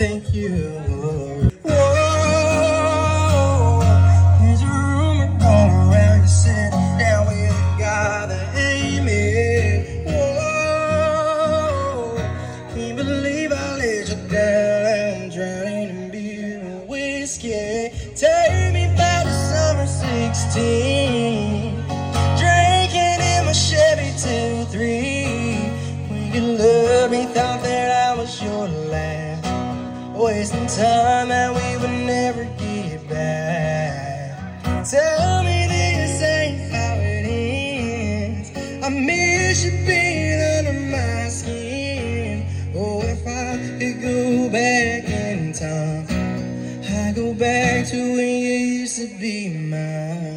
Thank you. Whoa, there's a rumor going around you sitting down with a guy that ain't me. Whoa, can't believe I let you down. I'm drowning in beer and whiskey. Take me back to summer 16, drinking in my Chevy 2-3. When you loved me, thought that I was your last, wasting time that we would never get back. Tell me this ain't how it ends. I miss you being under my skin. Oh, if I could go back in time, I go back to when you used to be mine.